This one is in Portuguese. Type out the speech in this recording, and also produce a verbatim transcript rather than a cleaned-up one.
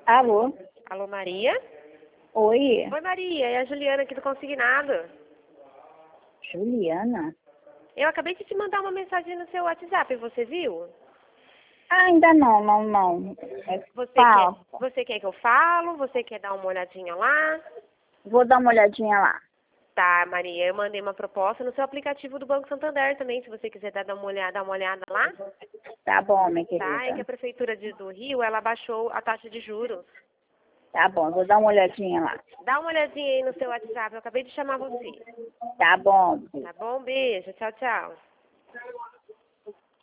Alô? Alô, Maria? Oi? Oi, Maria. É a Juliana aqui do Consignado. Juliana? Eu acabei de te mandar uma mensagem no seu WhatsApp. Você viu? Ah, ainda não, não, não. É, Você quer, fala. você quer que eu falo? Você quer dar uma olhadinha lá? Vou dar uma olhadinha lá. Tá, Maria. Eu mandei uma proposta no seu aplicativo do Banco Santander também. Se você quiser dar uma olhada, dar uma olhada lá. Tá bom, minha Tá? É que querida. a Prefeitura de, do Rio, ela baixou a taxa de juros. Tá bom, vou dar uma olhadinha lá. Dá uma olhadinha aí no seu WhatsApp. Eu acabei de chamar você. Tá bom. Tá bom? Beijo. Tchau, tchau.